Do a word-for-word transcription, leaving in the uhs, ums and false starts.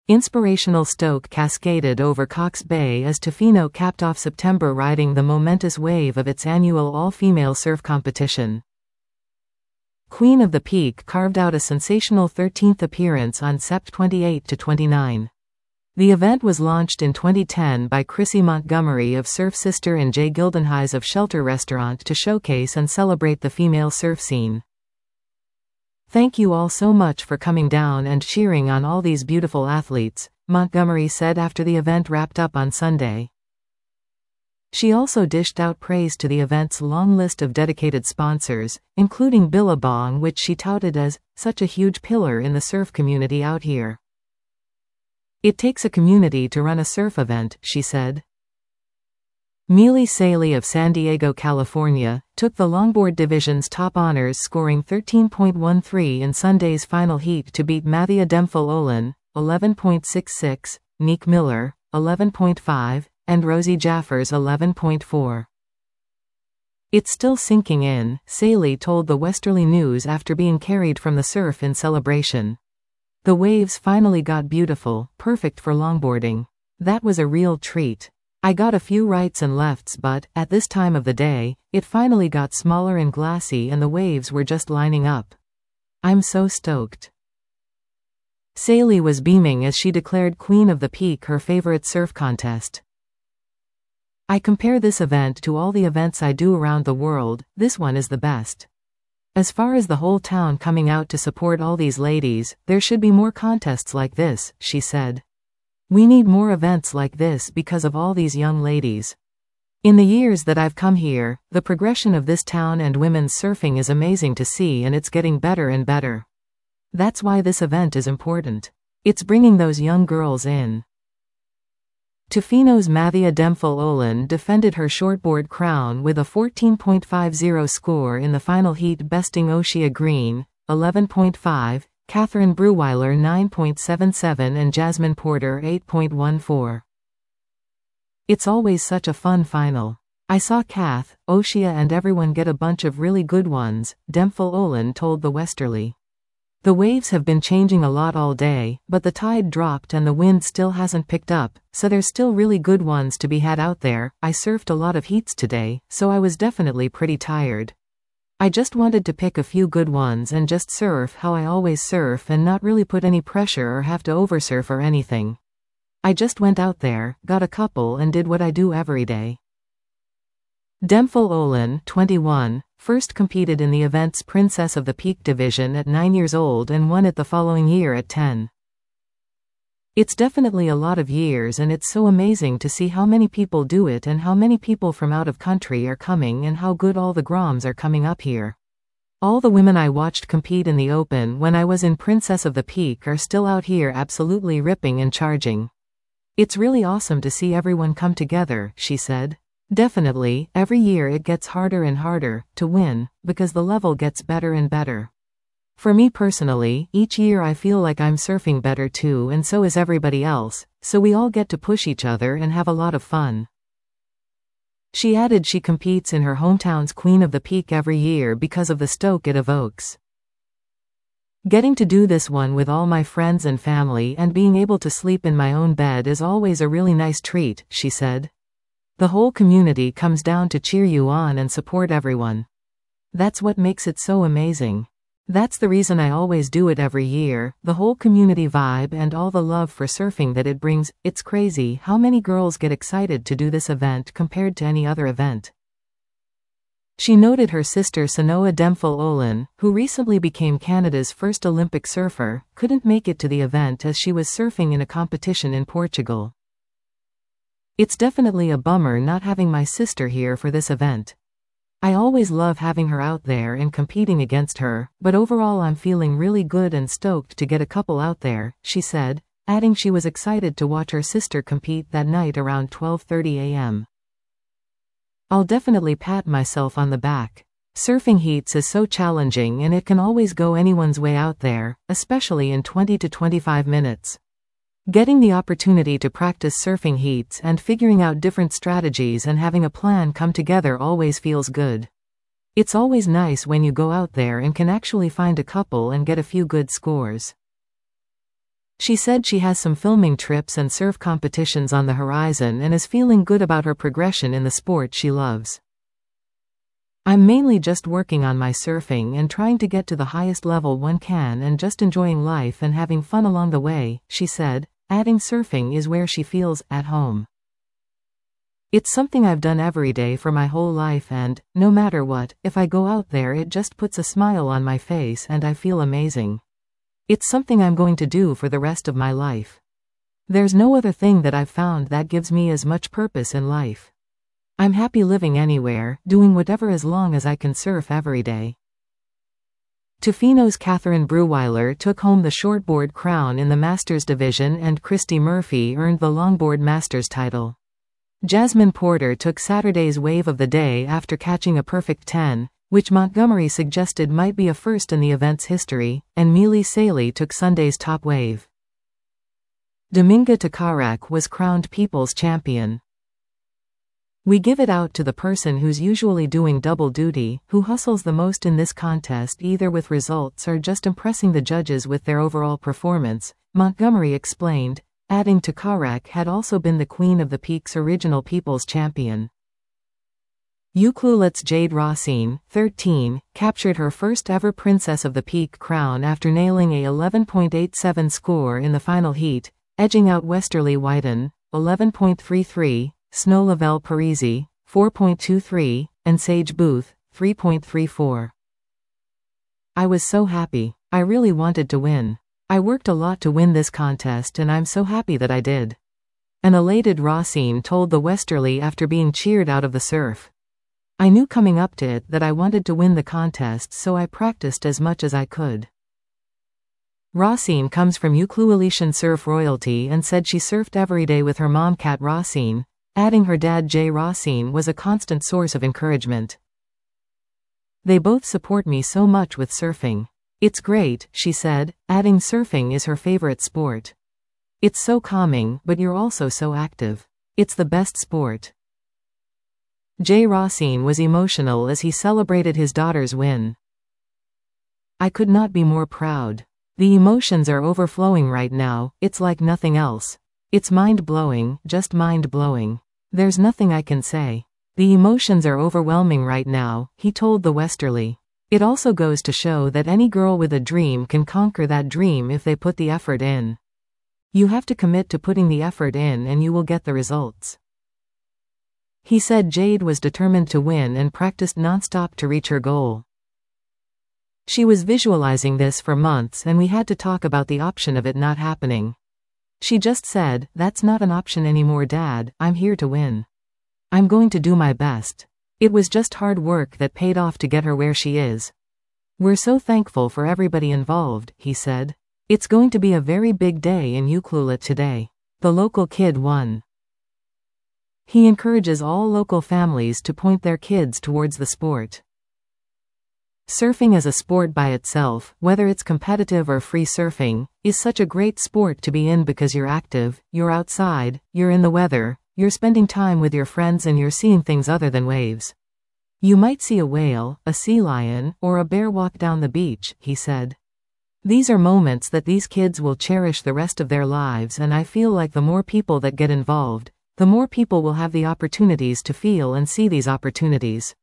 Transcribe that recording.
Inspirational Stoke cascaded over Cox Bay as Tofino capped off September riding the momentous wave of its annual all-female surf competition. Queen of the Peak carved out a sensational thirteenth appearance on September twenty-eighth to twenty-ninth. The event was launched in twenty ten by Chrissy Montgomery of Surf Sister and Jay Gildenheis of Shelter Restaurant to showcase and celebrate the female surf scene. "Thank you all so much for coming down and cheering on all these beautiful athletes," Montgomery said after the event wrapped up on Sunday. She also dished out praise to the event's long list of dedicated sponsors, including Billabong, which she touted as such a huge pillar in the surf community out here. "It takes a community to run a surf event," she said. Mealy Saley of San Diego, California, took the longboard division's top honors, scoring thirteen point one three in Sunday's final heat to beat Mathia Dempfel-Olin, eleven point six six, Nick Miller, eleven point five, and Rosie Jaffers, eleven point four. "It's still sinking in," Saley told the Westerly News after being carried from the surf in celebration. "The waves finally got beautiful, perfect for longboarding. That was a real treat. I got a few rights and lefts, but, at this time of the day, it finally got smaller and glassy and the waves were just lining up. I'm so stoked." Saley was beaming as she declared Queen of the Peak her favorite surf contest. "I compare this event to all the events I do around the world, this one is the best. As far as the whole town coming out to support all these ladies, there should be more contests like this," she said. "We need more events like this because of all these young ladies. In the years that I've come here, the progression of this town and women's surfing is amazing to see, and it's getting better and better. That's why this event is important. It's bringing those young girls in." Tofino's Mathia Dempfel-Olin defended her shortboard crown with a fourteen point five zero score in the final heat, besting Oshia Green, eleven point five, Catherine Breweiler nine point seven seven and Jasmine Porter eight point one four. "It's always such a fun final. I saw Kath, Oshia and everyone get a bunch of really good ones," Dempfel-Olin told the Westerly. "The waves have been changing a lot all day, but the tide dropped and the wind still hasn't picked up, so there's still really good ones to be had out there. I surfed a lot of heats today, so I was definitely pretty tired. I just wanted to pick a few good ones and just surf how I always surf and not really put any pressure or have to oversurf or anything. I just went out there, got a couple and did what I do every day." Dempfel-Olin, twenty-one, first competed in the event's Princess of the Peak division at nine years old and won it the following year at ten. "It's definitely a lot of years, and it's so amazing to see how many people do it and how many people from out of country are coming and how good all the Groms are coming up here. All the women I watched compete in the Open when I was in Princess of the Peak are still out here absolutely ripping and charging. It's really awesome to see everyone come together," she said. "Definitely, every year it gets harder and harder to win, because the level gets better and better. For me personally, each year I feel like I'm surfing better too, and so is everybody else, so we all get to push each other and have a lot of fun." She added she competes in her hometown's Queen of the Peak every year because of the stoke it evokes. "Getting to do this one with all my friends and family and being able to sleep in my own bed is always a really nice treat," she said. "The whole community comes down to cheer you on and support everyone. That's what makes it so amazing. That's the reason I always do it every year, the whole community vibe and all the love for surfing that it brings. It's crazy how many girls get excited to do this event compared to any other event." She noted her sister Sanoa Dempfel-Olin, who recently became Canada's first Olympic surfer, couldn't make it to the event as she was surfing in a competition in Portugal. "It's definitely a bummer not having my sister here for this event. I always love having her out there and competing against her, but overall I'm feeling really good and stoked to get a couple out there," she said, adding she was excited to watch her sister compete that night around twelve thirty a m "I'll definitely pat myself on the back. Surfing heats is so challenging and it can always go anyone's way out there, especially in twenty to twenty-five minutes. Getting the opportunity to practice surfing heats and figuring out different strategies and having a plan come together always feels good. It's always nice when you go out there and can actually find a couple and get a few good scores." She said she has some filming trips and surf competitions on the horizon and is feeling good about her progression in the sport she loves. I'm mainly just working on my surfing and trying to get to the highest level one can and just enjoying life and having fun along the way, she said, adding surfing is where she feels at home. It's something I've done every day for my whole life and, no matter what, if I go out there it just puts a smile on my face and I feel amazing. It's something I'm going to do for the rest of my life. There's no other thing that I've found that gives me as much purpose in life. I'm happy living anywhere, doing whatever as long as I can surf every day. Tofino's Catherine Breweiler took home the shortboard crown in the Masters division and Christy Murphy earned the longboard Masters title. Jasmine Porter took Saturday's wave of the day after catching a perfect ten, which Montgomery suggested might be a first in the event's history, and Mealy Saley took Sunday's top wave. Dominga Tokarek was crowned People's Champion. We give it out to the person who's usually doing double duty, who hustles the most in this contest either with results or just impressing the judges with their overall performance, Montgomery explained, adding Tokarek had also been the Queen of the Peak's original People's Champion. Ucluelet's Jade Rosine, thirteen, captured her first ever Princess of the Peak crown after nailing a eleven point eight seven score in the final heat, edging out Westerly Wyden, eleven point three three, Snow Lavelle Parisi, four point two three, and Sage Booth, three point three four. I was so happy. I really wanted to win. I worked a lot to win this contest and I'm so happy that I did. An elated Rosine told the Westerly after being cheered out of the surf. I knew coming up to it that I wanted to win the contest so I practiced as much as I could. Rosine comes from Uclueletian surf royalty and said she surfed every day with her mom Kat Rosine, adding her dad Jay Rosine was a constant source of encouragement. They both support me so much with surfing. It's great, she said, adding surfing is her favorite sport. It's so calming, but you're also so active. It's the best sport. Jay Rosine was emotional as he celebrated his daughter's win. I could not be more proud. The emotions are overflowing right now, it's like nothing else. It's mind-blowing, just mind-blowing. There's nothing I can say. The emotions are overwhelming right now, he told the Westerly. It also goes to show that any girl with a dream can conquer that dream if they put the effort in. You have to commit to putting the effort in and you will get the results. He said Jade was determined to win and practiced non-stop to reach her goal. She was visualizing this for months and we had to talk about the option of it not happening. She just said, "That's not an option anymore, Dad, I'm here to win. I'm going to do my best." It was just hard work that paid off to get her where she is. We're so thankful for everybody involved, he said. It's going to be a very big day in Ucluelet today. The local kid won. He encourages all local families to point their kids towards the sport. Surfing as a sport by itself, whether it's competitive or free surfing, is such a great sport to be in because you're active, you're outside, you're in the weather, you're spending time with your friends and you're seeing things other than waves. You might see a whale, a sea lion, or a bear walk down the beach, he said. These are moments that these kids will cherish the rest of their lives and I feel like the more people that get involved, the more people will have the opportunities to feel and see these opportunities.